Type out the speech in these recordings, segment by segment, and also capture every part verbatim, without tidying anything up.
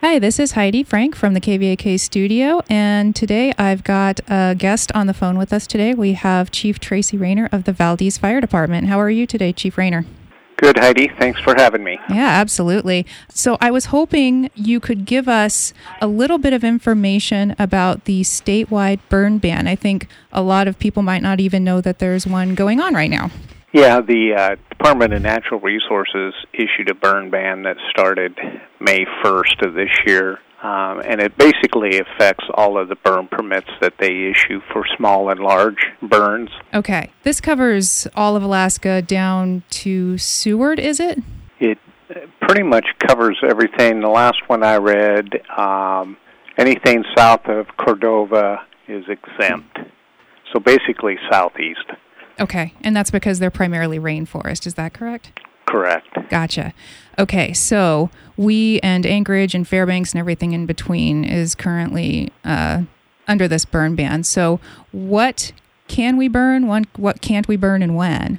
Hi, this is Heidi Frank from the K V A K studio, and today I've got a guest on the phone with us today. We have Chief Tracy Rayner of the Valdez Fire Department. How are you today, Chief Rayner? Good, Heidi. Thanks for having me. Yeah, absolutely. So I was hoping you could give us a little bit of information about the statewide burn ban. I think a lot of people might not even know that there's one going on right now. Yeah, the uh, Department of Natural Resources issued a burn ban that started May first of this year, um, and it basically affects all of the burn permits that they issue for small and large burns. Okay. This covers all of Alaska down to Seward, is it? It pretty much covers everything. The last one I read, um, anything south of Cordova is exempt. So basically southeast. Okay, and that's because they're primarily rainforest, is that correct? Correct. Gotcha. Okay, so we and Anchorage and Fairbanks and everything in between is currently uh, under this burn ban. So what can we burn, what, what can't we burn, and when?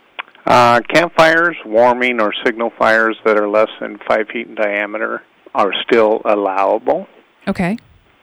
Uh, campfires, warming, or signal fires that are less than five feet in diameter are still allowable. Okay.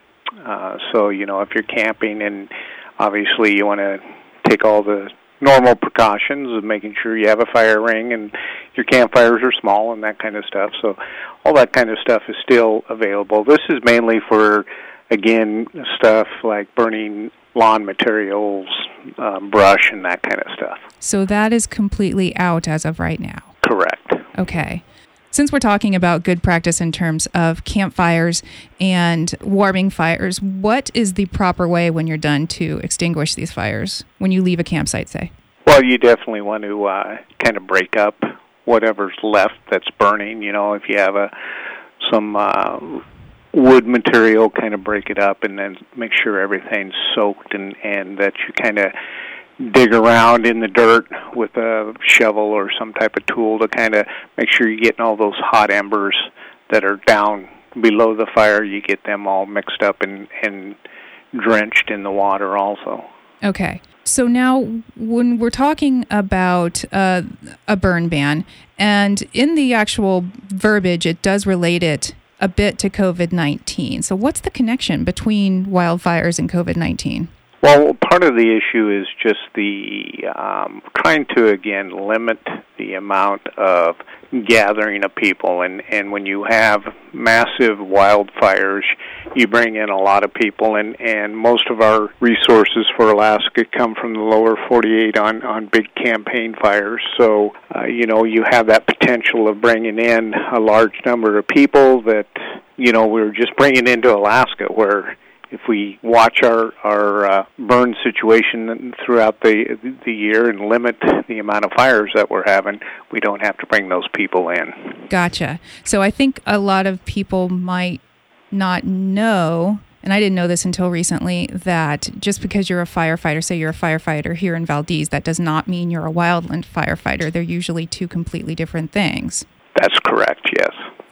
Uh, so, you know, if you're camping and obviously you want to take all the normal precautions of making sure you have a fire ring and your campfires are small and that kind of stuff. So all that kind of stuff is still available. This is mainly for, again, stuff like burning lawn materials, um, brush, and that kind of stuff. So that is completely out as of right now? Correct. Okay. Since we're talking about good practice in terms of campfires and warming fires, what is the proper way when you're done to extinguish these fires, when you leave a campsite, say? Well, you definitely want to uh, kind of break up whatever's left that's burning. You know, if you have a some uh, wood material, kind of break it up and then make sure everything's soaked and, and that you kind of dig around in the dirt with a shovel or some type of tool to kind of make sure you're getting all those hot embers that are down below the fire. You get them all mixed up and, and drenched in the water also. Okay. So now when we're talking about uh, a burn ban, and in the actual verbiage, it does relate it a bit to COVID nineteen. So what's the connection between wildfires and COVID nineteen? Well, part of the issue is just the um, trying to, again, limit the amount of gathering of people. And, and when you have massive wildfires, you bring in a lot of people. And, and most of our resources for Alaska come from the lower forty-eight on, on big campaign fires. So, uh, you know, you have that potential of bringing in a large number of people that, you know, we're just bringing into Alaska where if we watch our, our uh, burn situation throughout the the year and limit the amount of fires that we're having, we don't have to bring those people in. Gotcha. So I think a lot of people might not know, and I didn't know this until recently, that just because you're a firefighter, say you're a firefighter here in Valdez, that does not mean you're a wildland firefighter. They're usually two completely different things. That's correct, yes.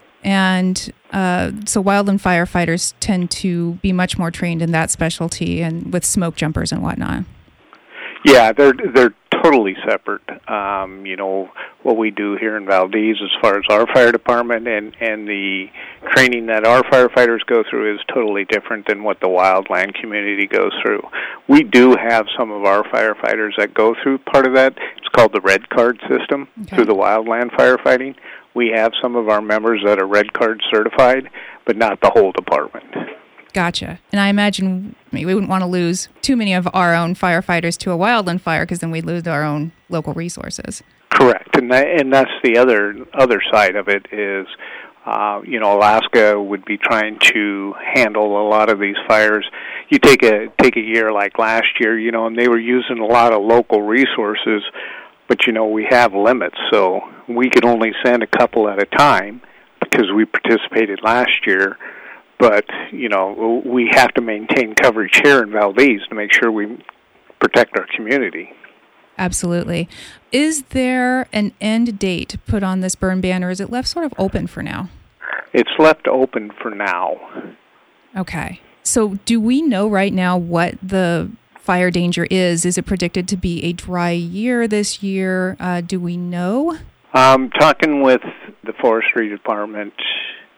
And uh, so wildland firefighters tend to be much more trained in that specialty and with smoke jumpers and whatnot. Yeah, they're they're totally separate. Um, you know, what we do here in Valdez as far as our fire department and, and the training that our firefighters go through is totally different than what the wildland community goes through. We do have some of our firefighters that go through part of that. It's called the Red Card system okay. through the wildland firefighting. We have some of our members that are Red Card certified, but not the whole department. Gotcha. And I imagine we wouldn't want to lose too many of our own firefighters to a wildland fire because then we'd lose our own local resources. Correct. And that, and that's the other other side of it is, uh, you know, Alaska would be trying to handle a lot of these fires. You take a take a year like last year, you know, and they were using a lot of local resources. But, you know, we have limits, so we could only send a couple at a time because we participated last year. But, you know, we have to maintain coverage here in Valdez to make sure we protect our community. Absolutely. Is there an end date put on this burn ban, or is it left sort of open for now? It's left open for now. Okay. So do we know right now what the fire danger is? Is it predicted to be a dry year this year? Uh, do we know? Um, talking with the forestry department,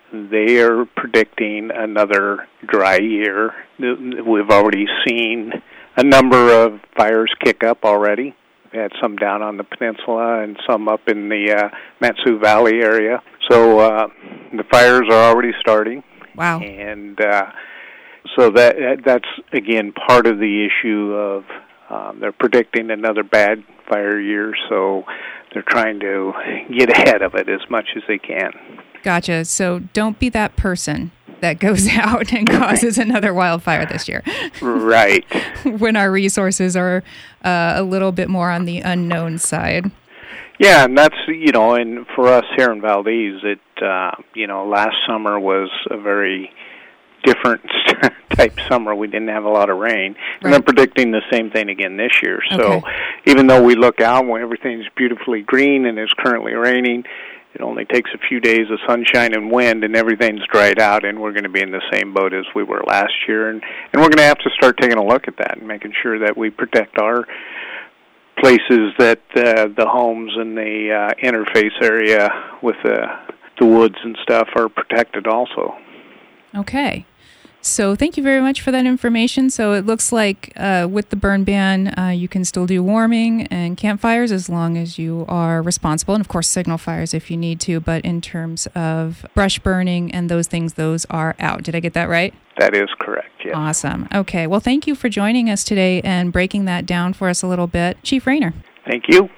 they are predicting another dry year. We've already seen a number of fires kick up already. We had some down on the peninsula and some up in the uh, Mat-Su Valley area. So uh, the fires are already starting. Wow. And uh, so that that's, again, part of the issue of um, they're predicting another bad fire year, so they're trying to get ahead of it as much as they can. Gotcha. So don't be that person that goes out and causes another wildfire this year. Right. When our resources are uh, a little bit more on the unknown side. Yeah, and that's, you know, and for us here in Valdez, it, uh, you know, last summer was a very different type summer. We didn't have a lot of rain. Right. And they're predicting the same thing again this year. So okay. Even though we look out when everything's beautifully green and it's currently raining, it only takes a few days of sunshine and wind and everything's dried out, and we're going to be in the same boat as we were last year. And, and we're going to have to start taking a look at that and making sure that we protect our places, that uh, the homes and the uh, interface area with the, the woods and stuff are protected also. Okay. So thank you very much for that information. So it looks like uh, with the burn ban, uh, you can still do warming and campfires as long as you are responsible, and of course signal fires if you need to, but in terms of brush burning and those things, those are out. Did I get that right? That is correct, yes. Awesome. Okay. Well, thank you for joining us today and breaking that down for us a little bit. Chief Rayner. Thank you.